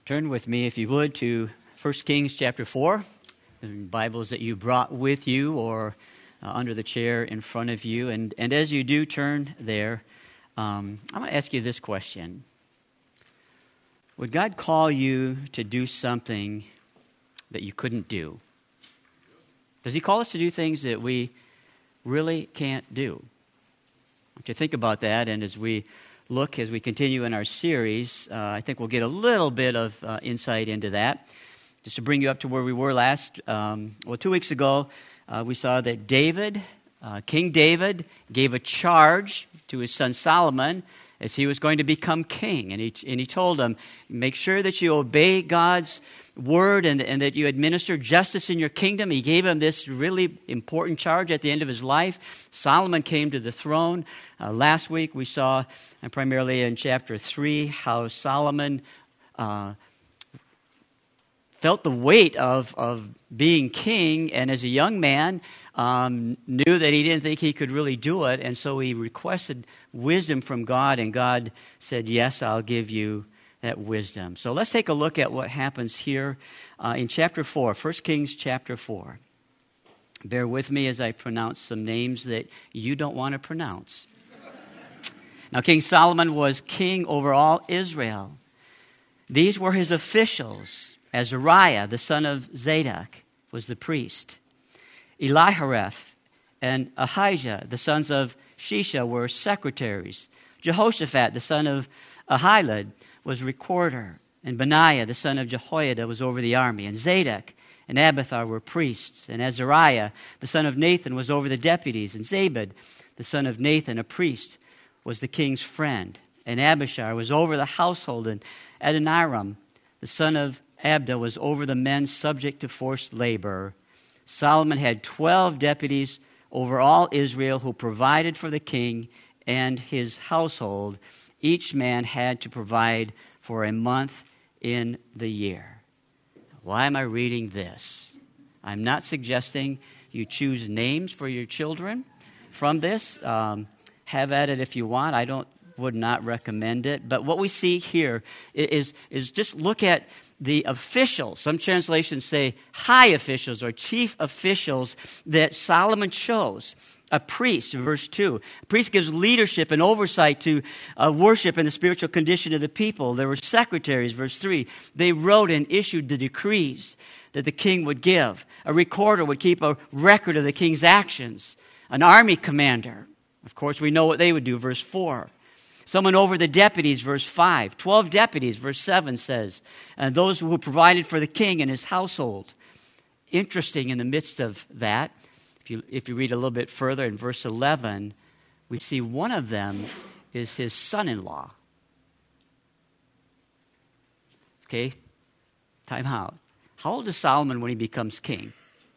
Turn with me, if you would, to 1 Kings chapter 4, the Bibles that you brought with you or under the chair in front of you. And as you do turn there, I'm going to ask you this question. Would God call you to do something that you couldn't do? Does He call us to do things that we really can't do? I want you to think about that, and as we continue in our series, I think we'll get a little bit of insight into that. Just to bring you up to where we were last, 2 weeks ago, we saw that King David, gave a charge to his son Solomon as he was going to become king. And he told him, make sure that you obey God's word and that you administer justice in your kingdom. He gave him this really important charge at the end of his life. Solomon came to the throne. Last week we saw, and primarily in chapter 3, how Solomon felt the weight of being king, and as a young man knew that he didn't think he could really do it, and so he requested wisdom from God, and God said, yes, I'll give you that wisdom. So let's take a look at what happens here in chapter 4, 1 Kings chapter 4. Bear with me as I pronounce some names that you don't want to pronounce. Now, King Solomon was king over all Israel. These were his officials. Azariah, the son of Zadok, was the priest. Elihareph and Ahijah, the sons of Shisha, were secretaries. Jehoshaphat, the son of Ahilud, was recorder. And Benaiah, the son of Jehoiada, was over the army. And Zadok and Abiathar were priests. And Azariah, the son of Nathan, was over the deputies. And Zabud, the son of Nathan, a priest, was the king's friend. And Abishar was over the household. And Adoniram, the son of Abda, was over the men subject to forced labor. Solomon had 12 deputies over all Israel who provided for the king and his household. Each man had to provide for a month in the year. Why am I reading this? I'm not suggesting you choose names for your children from this. Have at it if you want. Would not recommend it. But what we see here is just look at the officials. Some translations say high officials or chief officials that Solomon chose. A priest, in verse 2. A priest gives leadership and oversight to worship and the spiritual condition of the people. There were secretaries, verse 3. They wrote and issued the decrees that the king would give. A recorder would keep a record of the king's actions. An army commander. Of course, we know what they would do, verse 4. Someone over the deputies, verse 5. 12 deputies, verse 7 says. And those who provided for the king and his household. Interesting in the midst of that, if you read a little bit further in verse 11, we see one of them is his son-in-law. Okay, time out. How old is Solomon when he becomes king?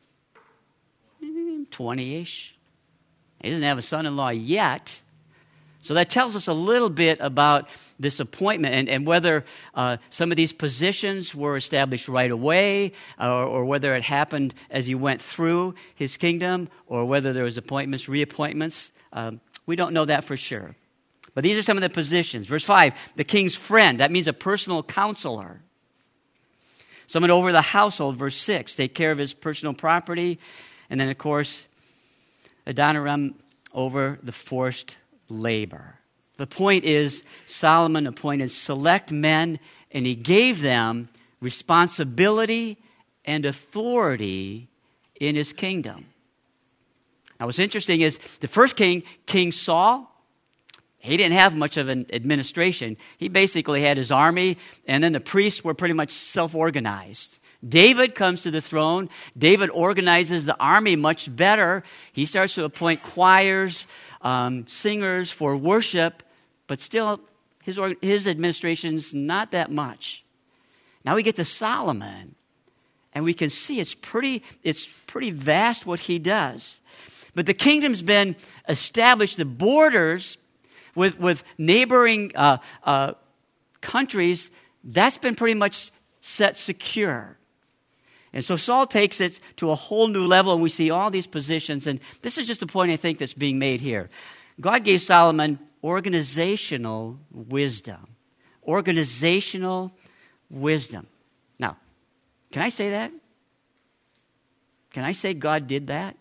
20-ish. He doesn't have a son-in-law yet. So that tells us a little bit about this appointment and whether some of these positions were established right away or whether it happened as he went through his kingdom or whether there was appointments, reappointments. We don't know that for sure. But these are some of the positions. Verse 5, the king's friend. That means a personal counselor. Someone over the household, verse 6, take care of his personal property. And then, of course, Adoniram over the forced labor. The point is, Solomon appointed select men, and he gave them responsibility and authority in his kingdom. Now, what's interesting is the first king, King Saul, he didn't have much of an administration. He basically had his army, and then the priests were pretty much self-organized. David comes to the throne. David organizes the army much better. He starts to appoint choirs, singers for worship, but still his administration's not that much. Now we get to Solomon, and we can see it's pretty vast what he does. But the kingdom's been established, the borders with neighboring countries, that's been pretty much set secure. And so Saul takes it to a whole new level, and we see all these positions. And this is just a point I think that's being made here. God gave Solomon organizational wisdom. Organizational wisdom. Now, can I say that? Can I say God did that?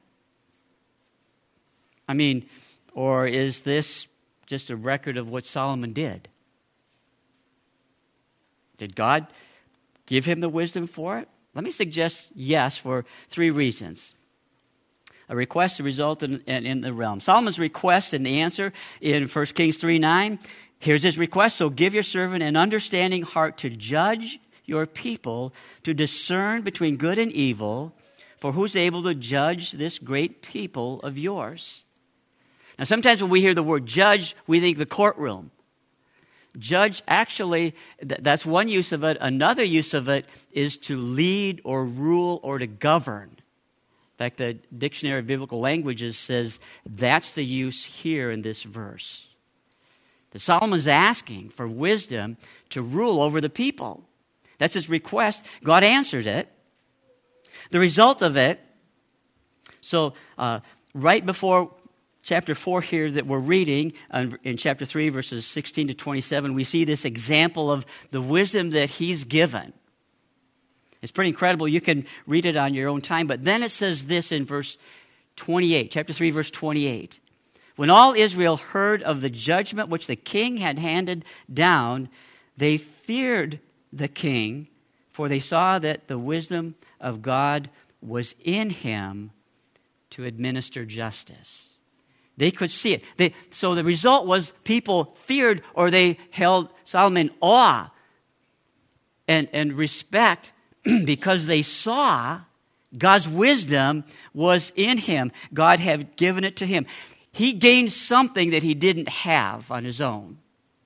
I mean, or is this just a record of what Solomon did? Did God give him the wisdom for it? Let me suggest yes for 3 reasons. A request to result in the realm. Solomon's request and the answer in 1 Kings 3:9. Here's his request. So give your servant an understanding heart to judge your people, to discern between good and evil, for who's able to judge this great people of yours? Now, sometimes when we hear the word judge, we think the courtroom. Judge, actually, that's one use of it. Another use of it is to lead or rule or to govern. In fact, the Dictionary of Biblical Languages says that's the use here in this verse. That Solomon's asking for wisdom to rule over the people. That's his request. God answered it. The result of it, so right before chapter 4 here that we're reading, in chapter 3, verses 16 to 27, we see this example of the wisdom that he's given. It's pretty incredible. You can read it on your own time. But then it says this in verse 28, chapter 3, verse 28. When all Israel heard of the judgment which the king had handed down, they feared the king, for they saw that the wisdom of God was in him to administer justice. They could see it. So the result was people feared, or they held Solomon in awe and respect because they saw God's wisdom was in him. God had given it to him. He gained something that he didn't have on his own.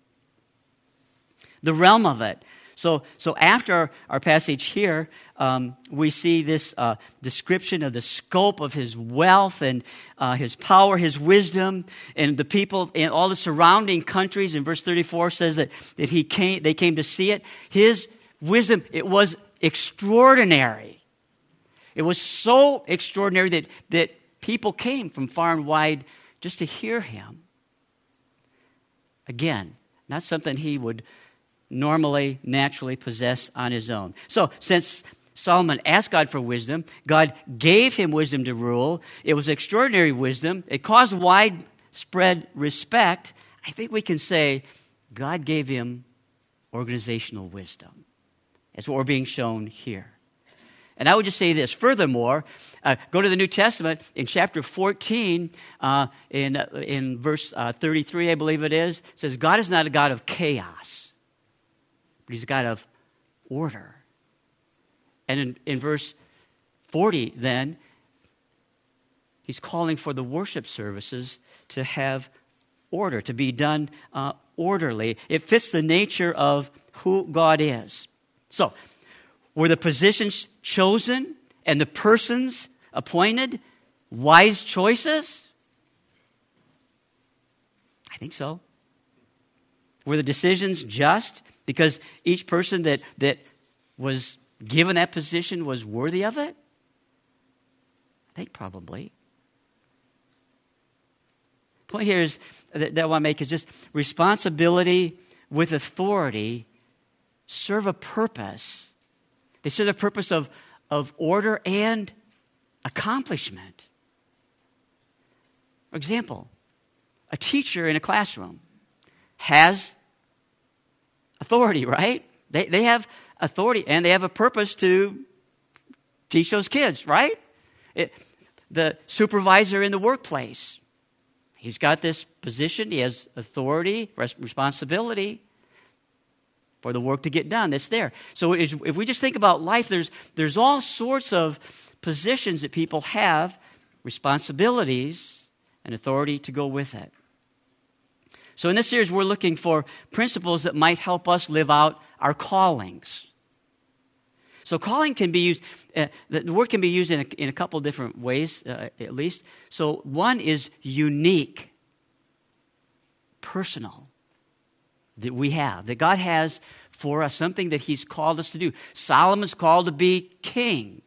The realm of it. So after our passage here, we see this description of the scope of his wealth and his power, his wisdom, and the people in all the surrounding countries. In verse 34 says that they came to see it. His wisdom, it was extraordinary. It was so extraordinary that people came from far and wide just to hear him. Again, not something he would normally, naturally possess on his own. So, since Solomon asked God for wisdom, God gave him wisdom to rule. It was extraordinary wisdom. It caused widespread respect. I think we can say God gave him organizational wisdom. That's what we're being shown here. And I would just say this. Furthermore, go to the New Testament in chapter 14, in verse 33, I believe it is. It says, God is not a God of chaos, but he's a God of order. And in verse 40, then, he's calling for the worship services to have order, to be done orderly. It fits the nature of who God is. So, were the positions chosen and the persons appointed wise choices? I think so. Were the decisions just because each person that was given that position was worthy of it? I think probably. The point here is that I want to make is just responsibility with authority serve a purpose. They serve the purpose of order and accomplishment. For example, a teacher in a classroom has authority, right? They have authority and they have a purpose to teach those kids, right? The supervisor in the workplace, he's got this position, he has authority, responsibility for the work to get done that's there. So if we just think about life, there's all sorts of positions that people have, responsibilities, and authority to go with it. So in this series, we're looking for principles that might help us live out our callings. So calling can be used, the word can be used in a couple different ways, at least. So one is unique, personal, that we have, that God has for us, something that he's called us to do. Solomon's called to be king.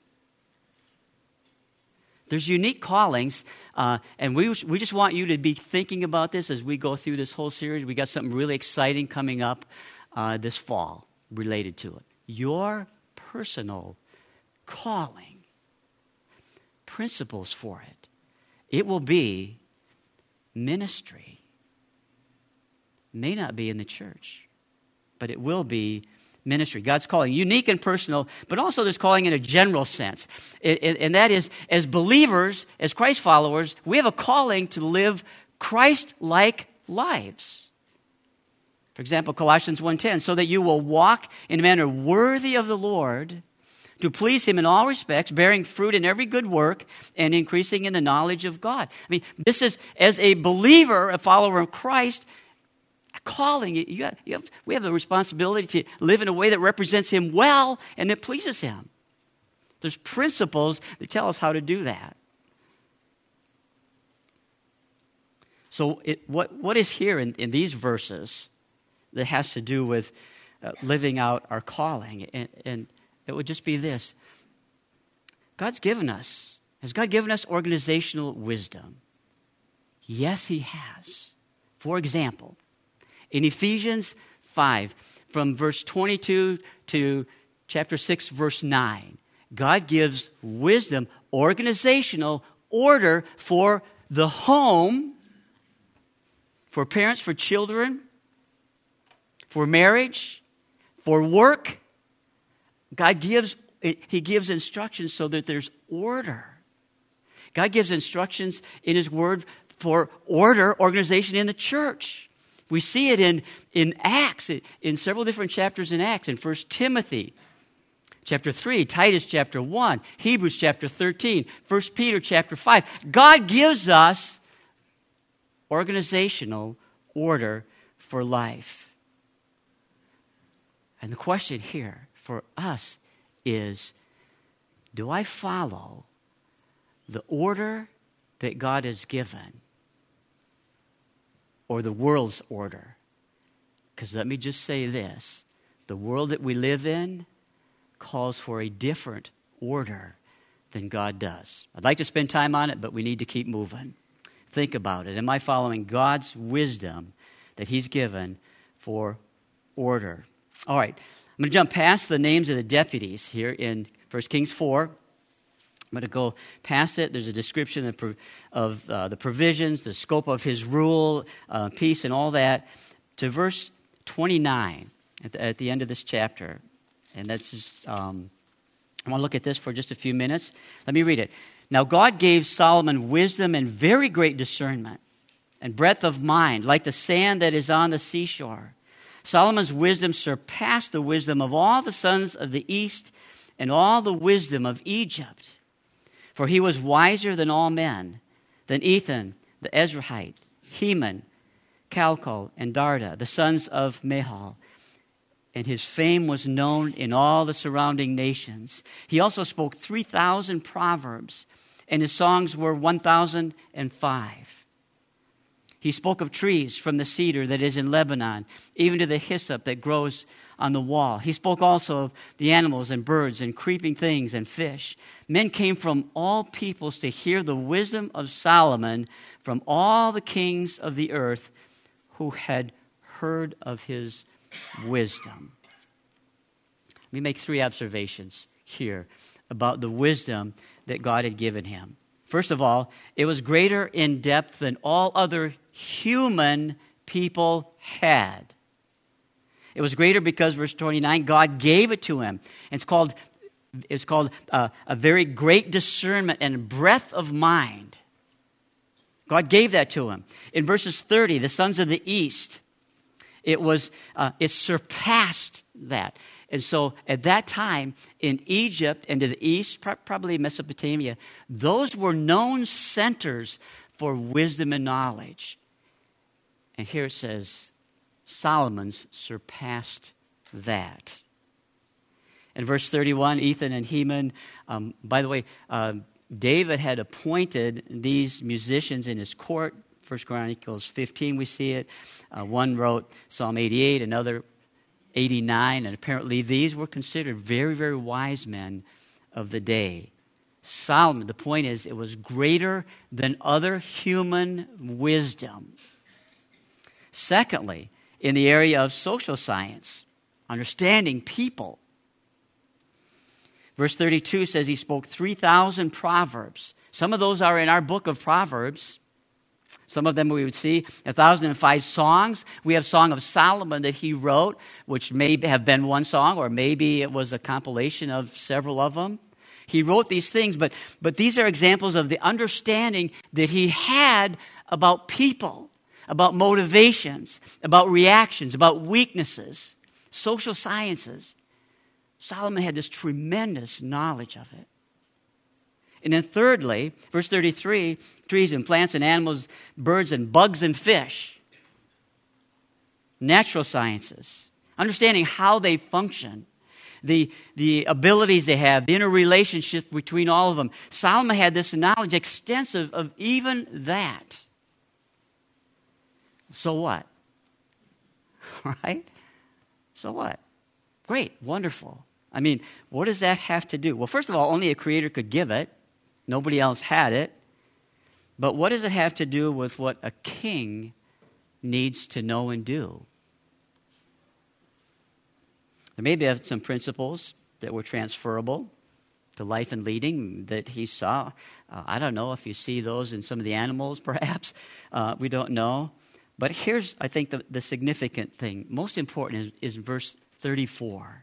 There's unique callings, and we just want you to be thinking about this as we go through this whole series. We got something really exciting coming up this fall related to it. your personal calling, principles for it. It will be ministry. It may not be in the church, but it will be ministry. God's calling, unique and personal, but also there's calling in a general sense. And that is, as believers, as Christ followers, we have a calling to live Christ-like lives. For example, Colossians 1:10, so that you will walk in a manner worthy of the Lord, to please Him in all respects, bearing fruit in every good work, and increasing in the knowledge of God. I mean, this is, as a believer, a follower of Christ, a calling. We have the responsibility to live in a way that represents Him well and that pleases Him. There's principles that tell us how to do that. So what is here in these verses that has to do with living out our calling? And it would just be this. Has God given us organizational wisdom? Yes, He has. For example, in Ephesians 5, from verse 22 to chapter 6, verse 9, God gives wisdom, organizational order for the home, for parents, for children, for marriage, for work. He gives instructions so that there's order. God gives instructions in His Word for order, organization in the church. We see it in Acts, in several different chapters in Acts, in 1 Timothy chapter 3, Titus chapter 1, Hebrews chapter 13, 1 Peter chapter 5. God gives us organizational order for life. And the question here for us is, do I follow the order that God has given or the world's order? Because let me just say this. The world that we live in calls for a different order than God does. I'd like to spend time on it, but we need to keep moving. Think about it. Am I following God's wisdom that He's given for order? All right. I'm going to jump past the names of the deputies here in 1 Kings 4. I'm going to go past it. There's a description of the provisions, the scope of His rule, peace, and all that, to verse 29 at the end of this chapter. And that's just, I want to look at this for just a few minutes. Let me read it. Now God gave Solomon wisdom and very great discernment and breadth of mind, like the sand that is on the seashore. Solomon's wisdom surpassed the wisdom of all the sons of the east and all the wisdom of Egypt. For he was wiser than all men, than Ethan, the Ezrahite, Heman, Calcol, and Darda, the sons of Mahal. And his fame was known in all the surrounding nations. He also spoke 3,000 proverbs, and his songs were 1,005. He spoke of trees, from the cedar that is in Lebanon, even to the hyssop that grows on the wall. He spoke also of the animals and birds and creeping things and fish. Men came from all peoples to hear the wisdom of Solomon from all the kings of the earth who had heard of his wisdom. Let me make 3 observations here about the wisdom that God had given him. First of all, it was greater in depth than all other human people had. It was greater because, verse 29, God gave it to him. And it's called a very great discernment and breadth of mind. God gave that to him. In verses 30, the sons of the east, it surpassed that. And so at that time, in Egypt and to the east, probably Mesopotamia, those were known centers for wisdom and knowledge. And here it says, Solomon's surpassed that. In verse 31, Ethan and Heman, by the way, David had appointed these musicians in his court. 1 Chronicles 15, we see it. One wrote Psalm 88, another 89, and apparently these were considered very, very wise men of the day. Solomon, the point is, it was greater than other human wisdom. Secondly, in the area of social science, understanding people, Verse 32 says he spoke 3,000 proverbs. Some of those are in our book of Proverbs. Some of them we would see 1,005 songs. We have Song of Solomon that he wrote, which may have been one song, or maybe it was a compilation of several of them. He wrote these things, but these are examples of the understanding that he had about people, about motivations, about reactions, about weaknesses, social sciences. Solomon had this tremendous knowledge of it. And then thirdly, verse 33, trees and plants and animals, birds and bugs and fish. Natural sciences. Understanding how they function. The abilities they have, the interrelationship between all of them. Solomon had this knowledge extensive of even that. So what? Right? So what? Great, wonderful. I mean, what does that have to do? Well, first of all, only a creator could give it. Nobody else had it. But what does it have to do with what a king needs to know and do? There may be some principles that were transferable to life and leading that he saw. I don't know if you see those in some of the animals, perhaps. We don't know. But here's, I think, the significant thing. Most important is verse 34.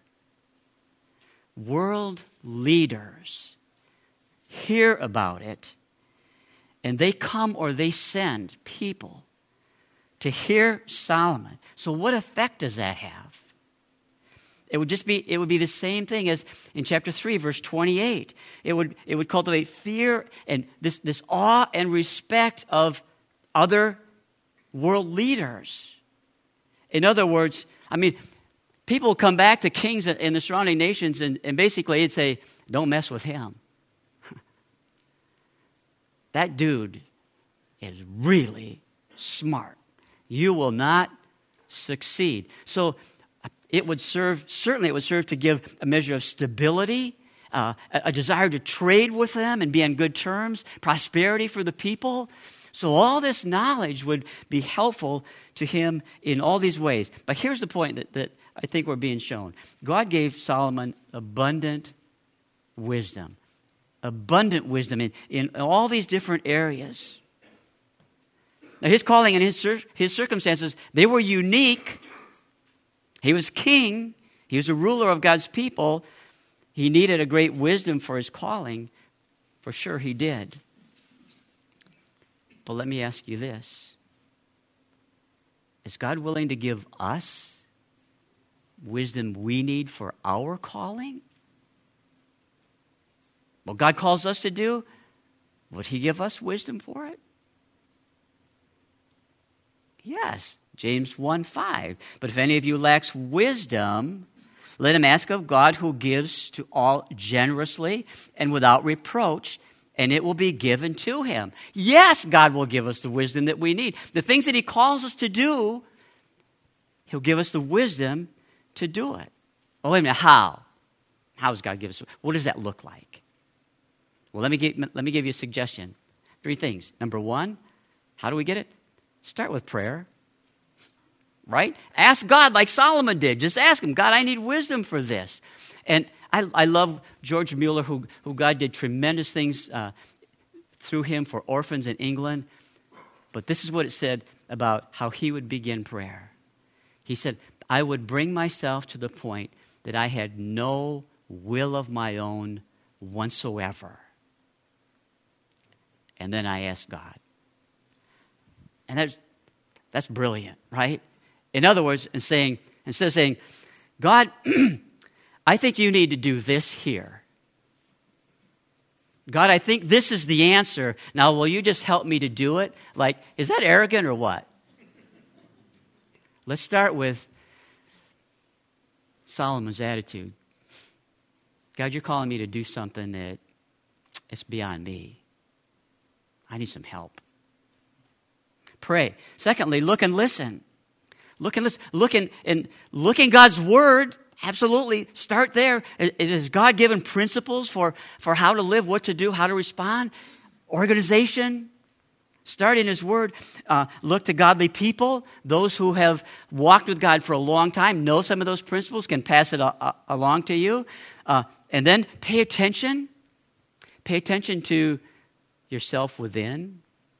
World leaders hear about it, and they come or they send people to hear Solomon. So what effect does that have? It would be the same thing as in chapter 3, verse 28. It would cultivate fear and this awe and respect of other world leaders. In other words, I mean, people will come back to kings in the surrounding nations and basically they'd say, don't mess with him. That dude is really smart. You will not succeed. So it would serve to give a measure of stability, a desire to trade with them and be on good terms, prosperity for the people. So all this knowledge would be helpful to him in all these ways. But here's the point that I think we're being shown. God gave Solomon abundant wisdom. Abundant wisdom in all these different areas. Now his calling and his circumstances, they were unique. He was king. He was a ruler of God's people. He needed a great wisdom for his calling. For sure he did. But let me ask you this. Is God willing to give us wisdom we need for our calling? What God calls us to do, would he give us wisdom for it? Yes. James 1:5. But if any of you lacks wisdom, let him ask of God, who gives to all generously and without reproach, and it will be given to him. Yes, God will give us the wisdom that we need. The things that he calls us to do, he'll give us the wisdom to do it. Oh, wait a minute, how? How does God give us? What does that look like? Well, let me give you a suggestion. 3 things. Number 1, how do we get it? Start with prayer. Right? Ask God like Solomon did. Just ask him, God, I need wisdom for this. And I love George Mueller, who God did tremendous things through him for orphans in England. But this is what it said about how he would begin prayer. He said, I would bring myself to the point that I had no will of my own whatsoever. And then I asked God. And that's brilliant, right? In other words, instead of saying, God, I think you need to do this here. God, I think this is the answer. Now, will you just help me to do it? Like, is that arrogant or what? Let's start with Solomon's attitude. God, you're calling me to do something that it's beyond me. I need some help. Pray. Secondly, look and listen. Look and listen. Look in God's Word. Absolutely. Start there. It is God given principles for how to live, what to do, how to respond. Organization. Start in His Word. Look to godly people. Those who have walked with God for a long time know some of those principles, can pass it along to you. And then pay attention. Pay attention to yourself within.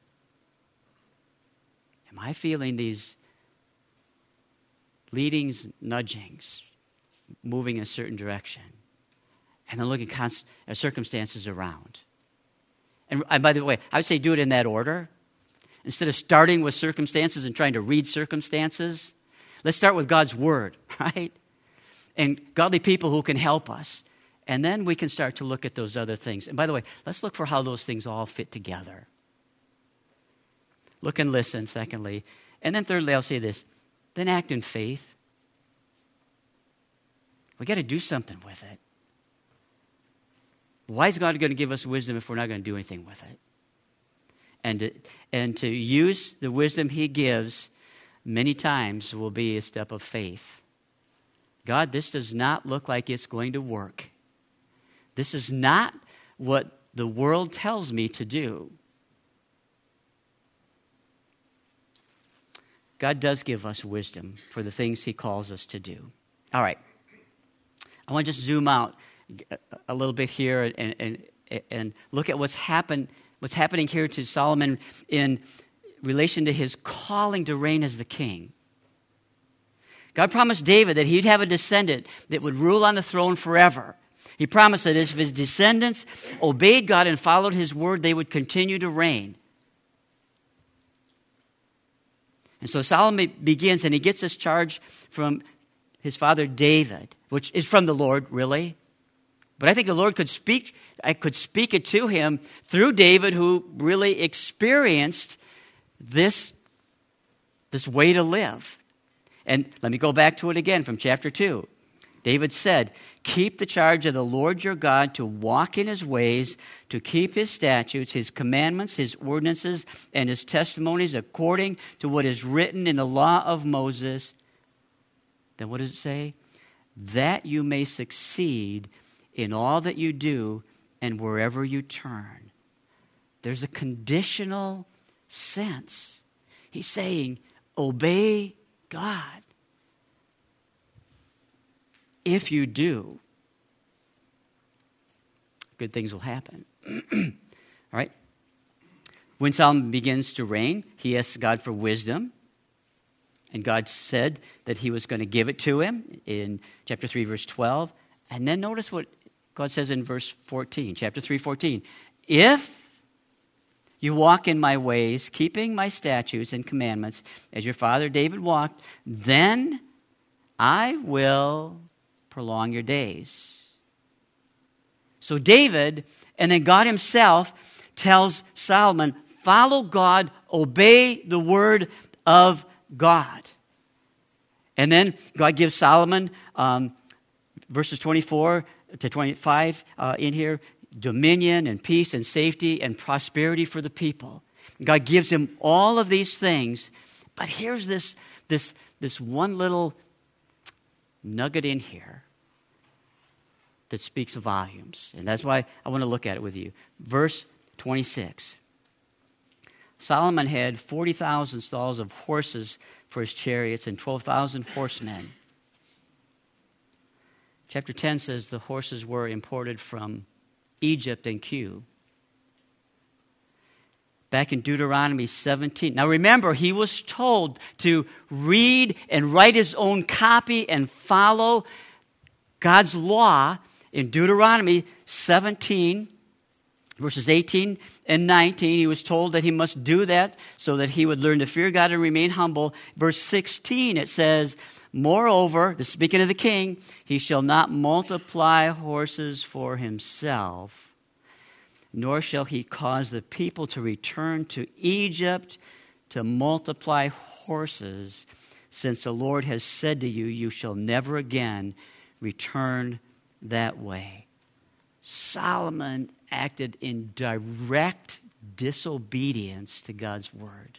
Am I feeling these leadings, nudgings, moving in a certain direction? And then looking at circumstances around. And by the way, I would say do it in that order. Instead of starting with circumstances and trying to read circumstances, let's start with God's Word, right? And godly people who can help us. And then we can start to look at those other things. And by the way, let's look for how those things all fit together. Look and listen, secondly. And then thirdly, I'll say this. Then act in faith. We got to do something with it. Why is God going to give us wisdom if we're not going to do anything with it? And to use the wisdom He gives many times will be a step of faith. God, this does not look like it's going to work. This is not what the world tells me to do. God does give us wisdom for the things He calls us to do. All right. I want to just zoom out a little bit here and look at what's happening here to Solomon in relation to his calling to reign as the king. God promised David that he'd have a descendant that would rule on the throne forever. He promised that if his descendants obeyed God and followed His word, they would continue to reign. And so Solomon begins, and he gets this charge from his father David, which is from the Lord, really. But I think the Lord could speak it to him through David, who really experienced this way to live. And let me go back to it again from chapter 2. David said, "Keep the charge of the Lord your God to walk in His ways, to keep His statutes, His commandments, His ordinances, and His testimonies according to what is written in the law of Moses." Then what does it say? "That you may succeed in all that you do and wherever you turn." There's a conditional sense. He's saying, obey God. If you do, good things will happen. All right? When Solomon begins to reign, he asks God for wisdom. And God said that He was going to give it to him in chapter 3, verse 12. And then notice what God says in verse 14, chapter 3, 14. "If you walk in my ways, keeping my statutes and commandments, as your father David walked, then I will prolong your days." So David, and then God Himself, tells Solomon, follow God, obey the word of God. And then God gives Solomon, verses 24 to 25 in here, dominion and peace and safety and prosperity for the people. God gives him all of these things, but here's this one little nugget in here that speaks volumes. And that's why I want to look at it with you. Verse 26. Solomon had 40,000 stalls of horses for his chariots and 12,000 horsemen. Chapter 10 says the horses were imported from Egypt and Cu. Back in Deuteronomy 17. Now remember, he was told to read and write his own copy and follow God's law in Deuteronomy 17, verses 18 and 19. He was told that he must do that so that he would learn to fear God and remain humble. Verse 16, it says, "Moreover," this is speaking of the king, "he shall not multiply horses for himself, nor shall he cause the people to return to Egypt to multiply horses, since the Lord has said to you, you shall never again return that way." Solomon acted in direct disobedience to God's word.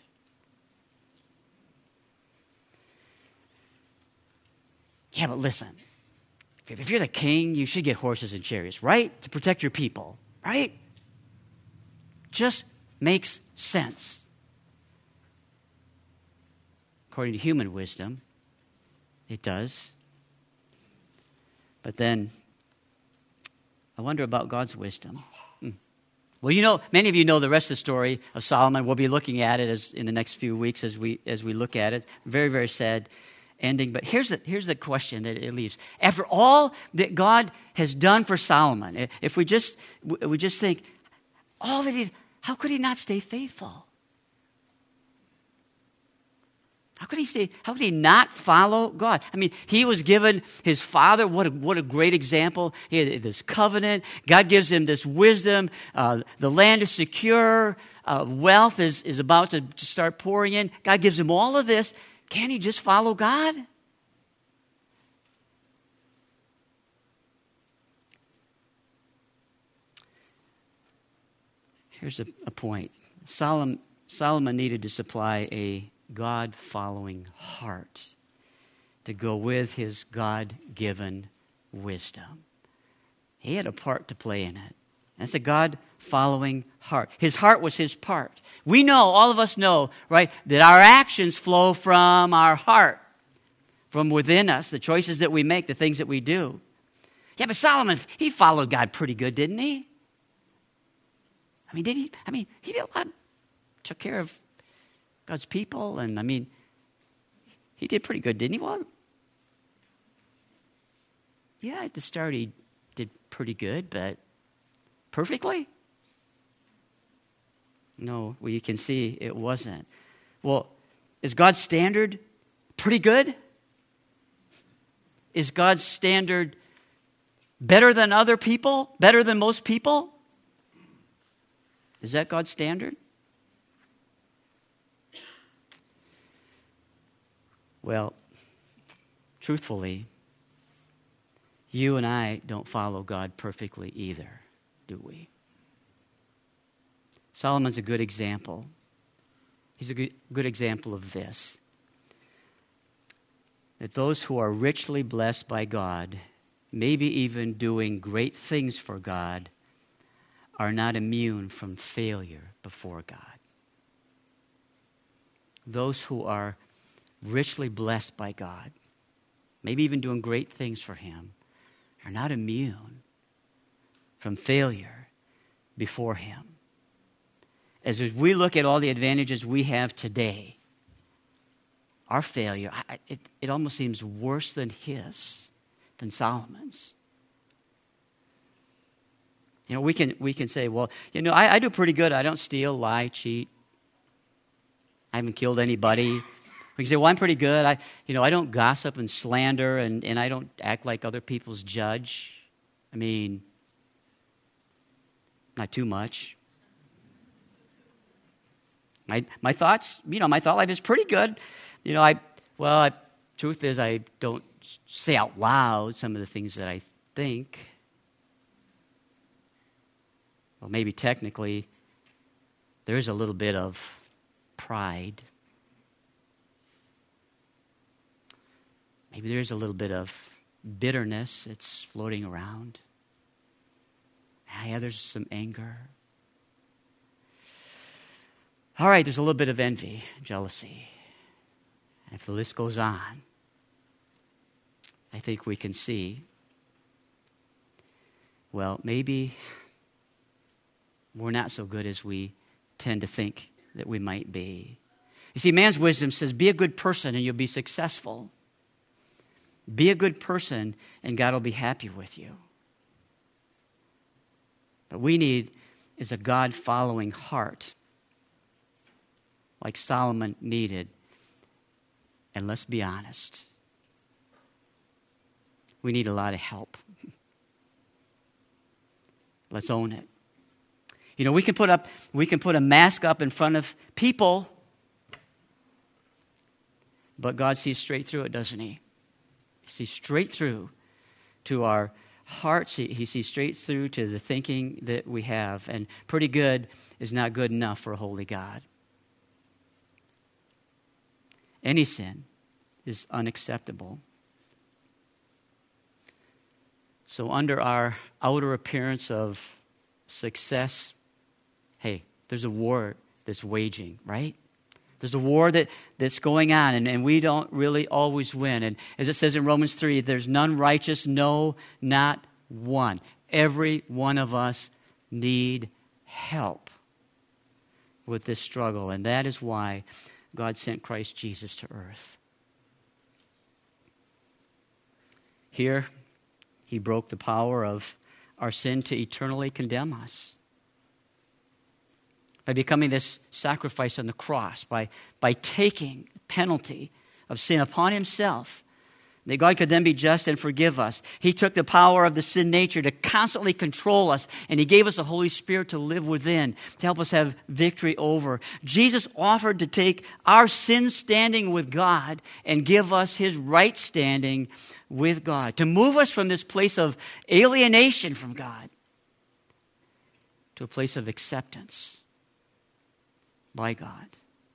Yeah, but listen, if you're the king, you should get horses and chariots, right? To protect your people, right? Just makes sense. According to human wisdom, it does. But then I wonder about God's wisdom. Well, many of you know the rest of the story of Solomon. We'll be looking at it in the next few weeks as we look at it. Very, very sad ending. But here's the question that it leaves. After all that God has done for Solomon, if we just think, how could he not stay faithful? How could he not follow God? I mean, he was given his father. What a great example. He had this covenant. God gives him this wisdom. The land is secure. Wealth is about to start pouring in. God gives him all of this. Can he just follow God? Here's a point. Solomon needed to supply a God-following heart to go with his God-given wisdom. He had a part to play in it. That's a God-following heart. His heart was his part. We know, all of us know, right, that our actions flow from our heart, from within us, the choices that we make, the things that we do. Yeah, but Solomon, he followed God pretty good, didn't he? I mean, did he? I mean, he did a lot, took care of God's people, and I mean, he did pretty good, didn't he? Well, yeah, at the start he did pretty good, but perfectly? No, well, you can see it wasn't. Well, is God's standard pretty good? Is God's standard better than other people? Better than most people? Is that God's standard? Well, truthfully, you and I don't follow God perfectly either, do we? Solomon's a good example. He's a good example of this. That those who are richly blessed by God, maybe even doing great things for God, are not immune from failure before God. Those who are richly blessed by God, maybe even doing great things for Him, are not immune from failure before Him. As we look at all the advantages we have today, our failure, it almost seems worse than than Solomon's. You know, we can say, well, I do pretty good. I don't steal, lie, cheat. I haven't killed anybody. We can say, well, I'm pretty good. I don't gossip and slander, and I don't act like other people's judge. I mean, not too much. My thoughts, my thought life is pretty good. Truth is, I don't say out loud some of the things that I think. Well, maybe technically, there is a little bit of pride. Maybe there's a little bit of bitterness that's floating around. Yeah, there's some anger. All right, there's a little bit of envy, jealousy. And if the list goes on, I think we can see, well, maybe we're not so good as we tend to think that we might be. You see, man's wisdom says, be a good person and you'll be successful. Be a good person and God will be happy with you. What we need is a God-following heart, like Solomon needed. And let's be honest, we need a lot of help. Let's own it. We can put a mask up in front of people, but God sees straight through it, doesn't He? He sees straight through to our hearts. He sees straight through to the thinking that we have. And pretty good is not good enough for a holy God. Any sin is unacceptable. So under our outer appearance of success, hey, there's a war that's waging, right? There's a war that's going on, and we don't really always win. And as it says in Romans 3, there's none righteous, no, not one. Every one of us need help with this struggle, and that is why God sent Christ Jesus to earth. Here, he broke the power of our sin to eternally condemn us by becoming this sacrifice on the cross, by taking the penalty of sin upon himself, that God could then be just and forgive us. He took the power of the sin nature to constantly control us, and he gave us the Holy Spirit to live within, to help us have victory over. Jesus offered to take our sin standing with God and give us his right standing with God, to move us from this place of alienation from God to a place of acceptance by God.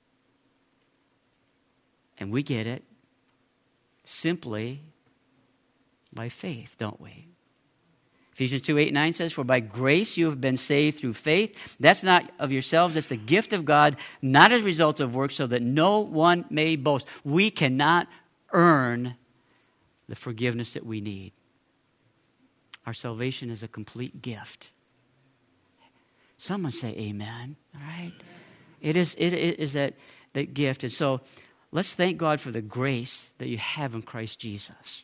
And we get it simply by faith, don't we? Ephesians 2:8-9 says, "For by grace you have been saved through faith. That's not of yourselves, that's the gift of God, not as a result of works, so that no one may boast." We cannot earn the forgiveness that we need. Our salvation is a complete gift. Someone say amen, all right? It is that gift. And so let's thank God for the grace that you have in Christ Jesus.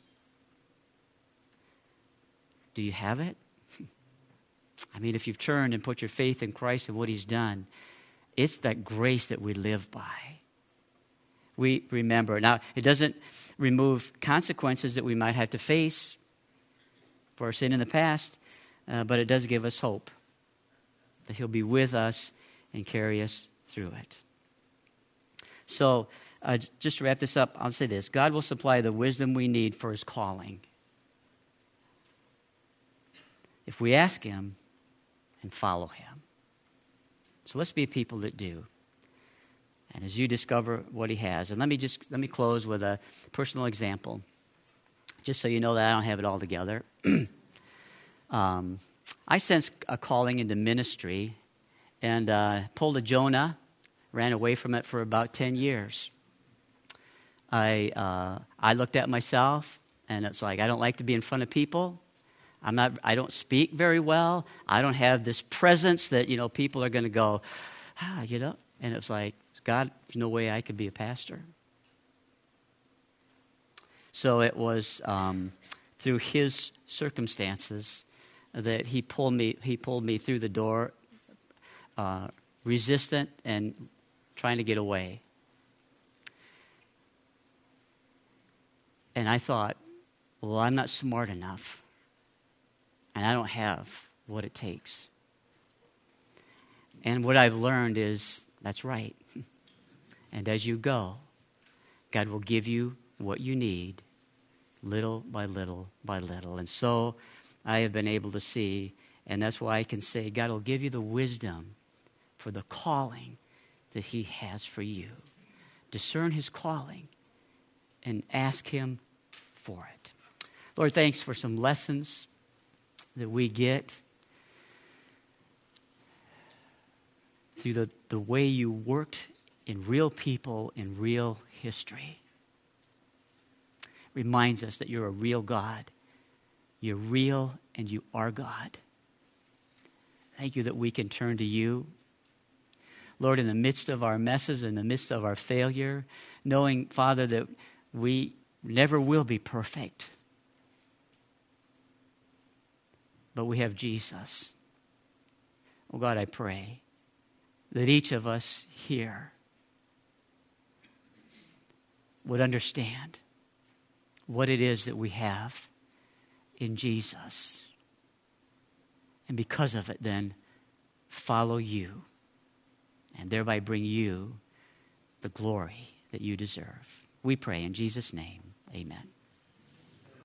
Do you have it? I mean, if you've turned and put your faith in Christ and what he's done, it's that grace that we live by. We remember. Now, it doesn't remove consequences that we might have to face for our sin in the past, but it does give us hope that he'll be with us and carry us through it. So, just to wrap this up, I'll say this. God will supply the wisdom we need for his calling if we ask him and follow him. So let's be a people that do. And as you discover what he has, and let me close with a personal example, just so you know that I don't have it all together. I sensed a calling into ministry and pulled a Jonah, ran away from it for about 10 years. I looked at myself, and it's like, I don't like to be in front of people. I don't speak very well. I don't have this presence that, people are going to go, and it's like, God, there's no way I could be a pastor. So it was through his circumstances that he pulled me through the door, resistant and trying to get away. And I thought, well, I'm not smart enough, and I don't have what it takes. And what I've learned is, that's right. And as you go, God will give you what you need, little by little by little. And so I have been able to see, and that's why I can say God will give you the wisdom for the calling that he has for you. Discern his calling and ask him for it. Lord, thanks for some lessons that we get through the way you worked in real people in real history. Reminds us that you're a real God. You're real and you are God. Thank you that we can turn to you. Lord, in the midst of our messes, in the midst of our failure, knowing, Father, that we never will be perfect. But we have Jesus. Oh God, I pray that each of us here would understand what it is that we have in Jesus. And because of it, then, follow you and thereby bring you the glory that you deserve. We pray in Jesus' name, amen.